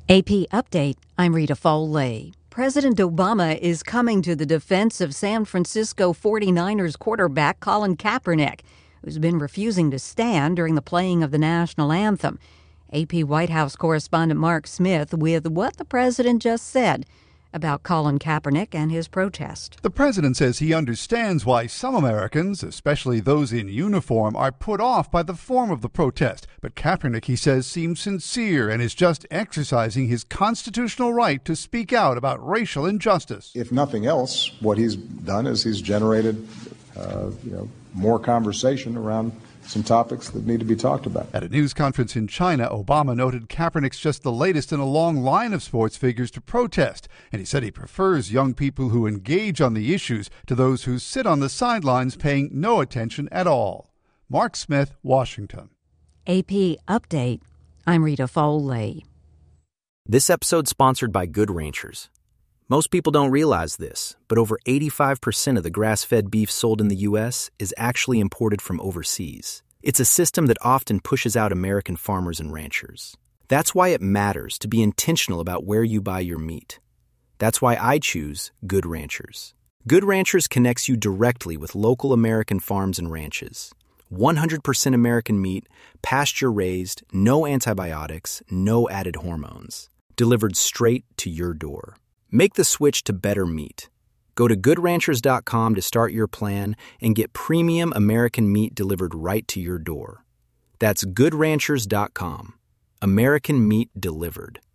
AP Update, I'm Rita Foley. President Obama is coming to the defense of San Francisco 49ers quarterback Colin Kaepernick, who's been refusing to stand during the playing of the national anthem. AP White House correspondent Mark Smith with what the president just said about Colin Kaepernick and his protest. The president says he understands why some Americans, especially those in uniform, are put off by the form of the protest. But Kaepernick, he says, seems sincere and is just exercising his constitutional right to speak out about racial injustice. If nothing else, what he's done is he's generated more conversation around some topics that need to be talked about. At a news conference in China, Obama noted Kaepernick's just the latest in a long line of sports figures to protest, and he said he prefers young people who engage on the issues to those who sit on the sidelines paying no attention at all. Mark Smith, Washington. AP Update, I'm Rita Foley. This episode sponsored by Good Ranchers. Most people don't realize this, but over 85% of the grass-fed beef sold in the U.S. is actually imported from overseas. It's a system that often pushes out American farmers and ranchers. That's why it matters to be intentional about where you buy your meat. That's why I choose Good Ranchers. Good Ranchers connects you directly with local American farms and ranches. 100% American meat, pasture-raised, no antibiotics, no added hormones. Delivered straight to your door. Make the switch to better meat. Go to GoodRanchers.com to start your plan and get premium American meat delivered right to your door. That's GoodRanchers.com. American meat delivered.